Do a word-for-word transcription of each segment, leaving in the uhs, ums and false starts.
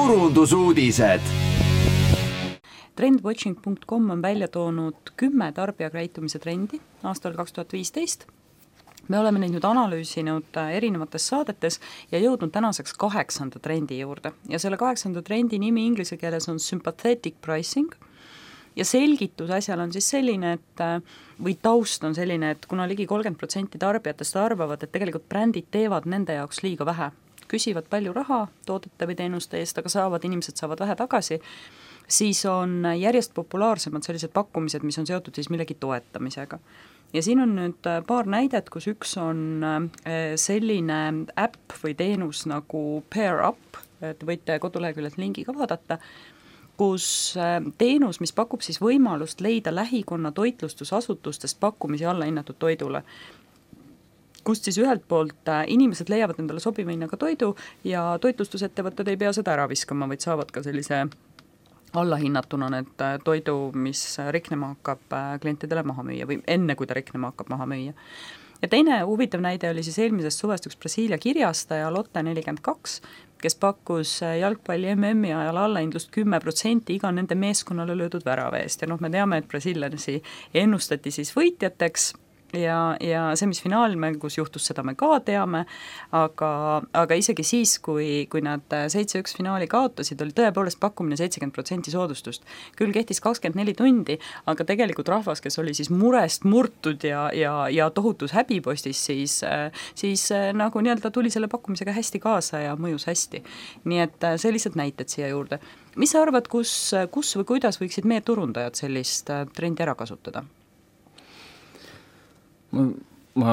turundusuudised. trendwatching punkt com on välja toonud kümme tarbijakäitumise trendi aastal kaks tuhat viisteist. Me oleme neid nüüd analüüsinud erinevates saadetes ja jõudnud tänaseks kaheksanda trendi juurde. Ja selle kaheksanda trendi nimi inglise keeles on sympathetic pricing. Ja selgitus asjal on siis selline, et või taust on selline, et kuna ligi kolmkümmend protsenti tarbijatest arvavad, et tegelikult brändid teevad nende jaoks liiga vähe. Küsivad palju raha toodete või teenuste eest, aga saavad, inimesed saavad vähe tagasi, siis on järjest populaarsemad sellised pakkumised, mis on seotud siis millegi toetamisega. Ja siin on nüüd paar näidet, kus üks on selline äpp või teenus nagu Pair Up, et võite koduleheküljelt lingi ka vaadata, kus teenus, mis pakub siis võimalust leida lähikonna toitlustusasutustest pakkumisi alla hinnatud toidule, kust siis ühelt poolt inimesed leiavad endale sobiva hinnaga toidu ja toitlustusettevõtted ei pea seda ära viskama, vaid saavad ka sellise allahinnatuna need toidu, mis riknema hakkab klientidele maha müüa või enne, kui ta riknema hakkab maha müüa. Ja teine huvitav näide oli siis eelmisest suvest üks Brasiilia kirjastaja Lotte nelikümmend kaks, kes pakkus jalgpalli M M-i ajal allahindlust kümme protsenti iga nende meeskonnale löödud värava eest. Ja noh, me teame, et brasiillanisi ennustati siis võitjateks ja, ja semisfinaalmängus juhtus seda me ka teame, aga, aga isegi siis, kui, kui nad seitse üks finaali kaotasid, oli tõepoolest pakkumine seitsekümmend protsenti soodustust. Küll kehtis kakskümmend neli tundi, aga tegelikult rahvas, kes oli siis murest murtud ja, ja, ja tohutus häbipostis, siis, siis nagu nii-öelda tuli selle pakkumisega hästi kaasa ja mõjus hästi. Nii et sellised näited siia juurde. Mis sa arvad, kus, kus või kuidas võiksid meie turundajad sellist trendi ära kasutada? Ma, ma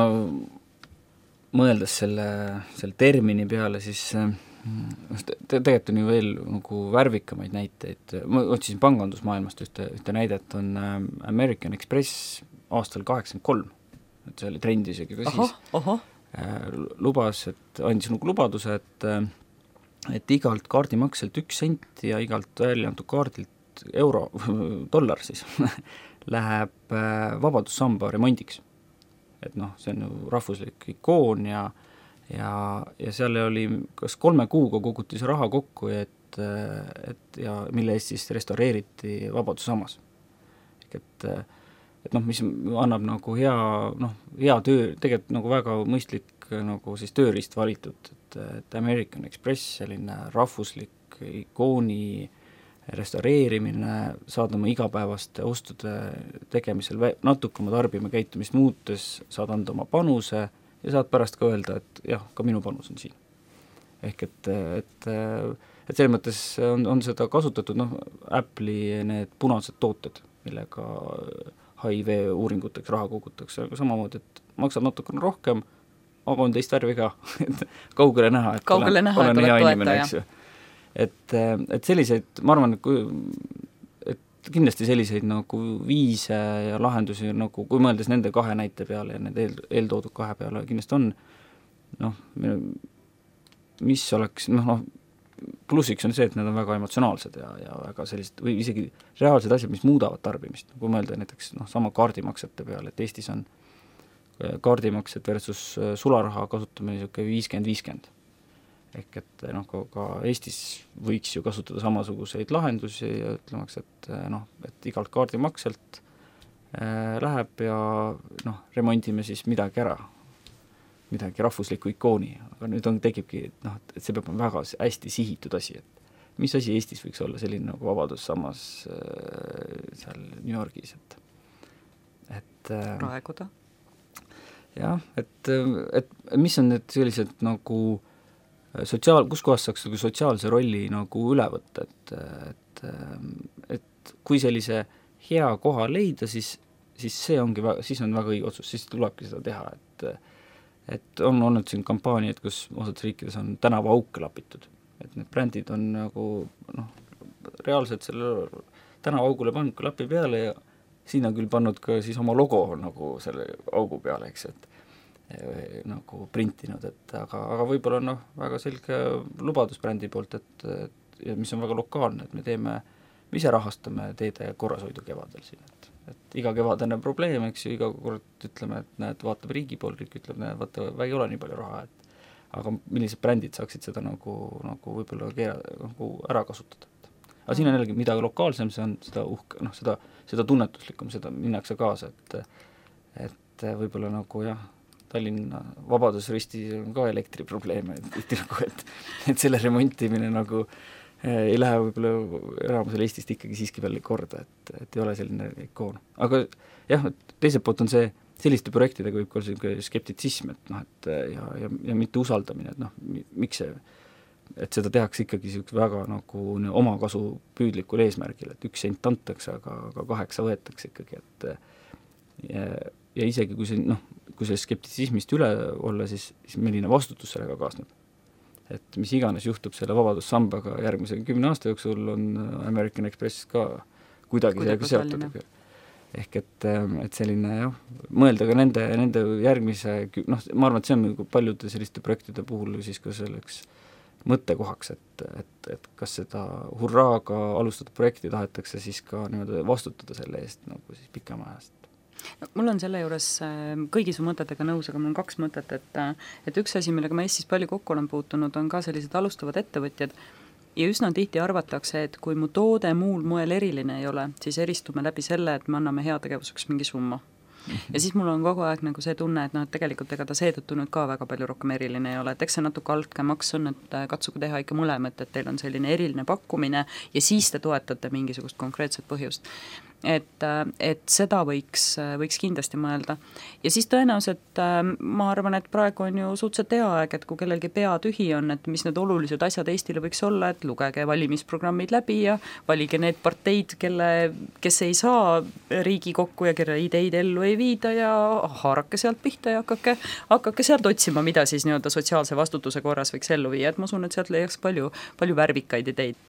mõeldes selle, selle termini peale, siis te, tegelikult on ju veel nagu värvikamaid näiteid. Ma otsisin pangandusmaailmast ühte, ühte näidet, on American Express aastal kaheksakümmend kolm, et see oli trendi isegi ka siis. Aha, lubas, et andis nagu lubaduse, et, et igalt kaardimakselt üks sent ja igalt välja antud kaardilt euro, dollar siis, läheb vabadussamba remondiks. Et noh, see on ju rahvuslik ikoon ja, ja, ja seal oli kas kolme kuuga koguti see raha kokku, et, et ja mille eest siis restaureeriti Vabadussammas. Et, et noh, mis annab nagu hea, noh, hea töö, tegelikult nagu väga mõistlik nagu siis tööriist valitud, et, et American Express, selline rahvuslik ikooni restaureerimine, saad oma igapäevaste ostude tegemisel natuke oma tarbima käitumist muutes, saad anda oma panuse ja saad pärast ka öelda, et jah, ka minu panus on siin. Ehk et, et, et selles mõttes on, on seda kasutatud, noh, Apple'i need punased tooted, millega H I V uuringuteks raha kogutakse, aga samamoodi, et maksab natukene rohkem, aga on teist värvi ka, et kaugele näha, et kaugele olen, näha, olen et hea oled inimene, eks ju. Et, et selliseid, ma arvan, et, kui, et kindlasti selliseid nagu viise ja lahendusi, nagu kui mõeldes nende kahe näite peale ja need eel, eeltoodud kahe peale kindlasti on, noh, mis oleks, noh, noh, plussiks on see, et need on väga emotsionaalsed ja, ja väga sellised, või isegi reaalsed asjad, mis muudavad tarbimist, kui mõelda näiteks noh, sama kaardimaksete peale, et Eestis on kaardimaksed versus sularaha kasutamine niisugune viiskümmend viiskümmend. Ehk et noh, ka Eestis võiks ju kasutada samasuguseid lahendusi ja ütlemaks, et noh, et igalt kaardimakselt äh, läheb ja noh, remondime siis midagi ära, midagi rahvuslikku ikooni, aga nüüd on, tekibki, noh, et see peab on väga hästi sihitud asi, et mis asi Eestis võiks olla selline nagu Vabadussammas äh, seal New Yorgis, et, et äh, praeguda. Jah, et, et mis on need sellised nagu sotsiaal, kus kohas saaks sotsiaalse rolli nagu üle võtta, et, et, et kui sellise hea koha leida, siis, siis see ongi, siis on väga õige otsus, siis tulebki seda teha, et, et on olnud siin kampaaniad, kus osades riikides on tänava auke lapitud, et need brändid on nagu noh, reaalselt selle tänava augule pannud klapi peale ja siin on küll pannud ka siis oma logo nagu selle augu peale, eks, et nagu printinud, et aga, aga võib-olla noh, väga selge lubadus brändi poolt, et, et ja mis on väga lokaalne, et me teeme, me ise rahastame teede korrashoidu kevadel siin, et, et iga kevadene probleem, eks ju, iga kord ütleme, et näed, vaatab riigi pool, riik ütleb, näed, vaata, ei ole nii palju raha, et aga millised brändid saaksid seda nagu, nagu võib-olla keera, nagu ära kasutada. Aga siin on jällegi, mida lokaalsem see on, seda uhke, noh, seda, seda tunnetuslikum, seda minnakse kaasa, et et võib-olla nagu jah, Tallinna Vabadusristis on ka elektriprobleeme, et, nagu, et, et selle remontimine nagu ei lähe võib-olla enamusel Eestist ikkagi siiski veel korda, et, et ei ole selline ikoon. Aga jah, teiselt poolt on see, selliste projektidega võib ka olla skeptitsism, et noh, et ja, ja, ja mitte usaldamine, et noh, miks see, et seda tehakse ikkagi selline väga nagu omakasu püüdlikul eesmärgil, et üks sent antakse, aga, aga kaheksa võetakse ikkagi, et ja, ja isegi kui see, noh, kui see skeptitsismist üle olla, siis, siis milline vastutus sellega kaasneb. Et mis iganes juhtub selle vabadussambaga järgmise kümne aasta jooksul, on American Express ka kuidagi sellega seotud. Ehk et, et selline jah, mõelda ka nende, nende järgmise, noh, ma arvan, et see on paljude selliste projektide puhul siis ka selleks mõttekohaks, et, et, et kas seda hurraaga alustatud projekti tahetakse siis ka niimoodi vastutada selle eest nagu siis pikema ajast. No, mul on selle juures kõigi su mõtetega nõus, aga mul on kaks mõtet, et, et üks asi, millega ma Eestis palju kokku olen puutunud, on ka sellised alustavad ettevõtjad ja üsna tihti arvatakse, et kui mu toode muul moel eriline ei ole, siis eristume läbi selle, et me anname heategevuseks mingi summa. Ja siis mul on kogu aeg nagu see tunne, et noh, et tegelikult ega ta seetõttu nüüd ka väga palju rohkem eriline ei ole, et eks see natuke altkäemaks on, et katsuge teha ikka mõlemat, et teil on selline eriline pakkumine ja siis te toetate mingisugust konkreetset põhjust. Et, et seda võiks, võiks kindlasti mõelda. Ja siis tõenäoliselt ma arvan, et praegu on ju suhteliselt hea aeg, et kui kellelgi pea tühi on, et mis need olulised asjad Eestile võiks olla, et lugege valimisprogrammid läbi ja valige need parteid, kelle, kes ei saa Riigikokku ja kelle ideid ellu ei viida ja haarake sealt pihta ja hakake, hakake sealt otsima, mida siis nii-öelda sotsiaalse vastutuse korras võiks ellu viia, et ma usun, et sealt leiaks palju, palju värvikaid ideid.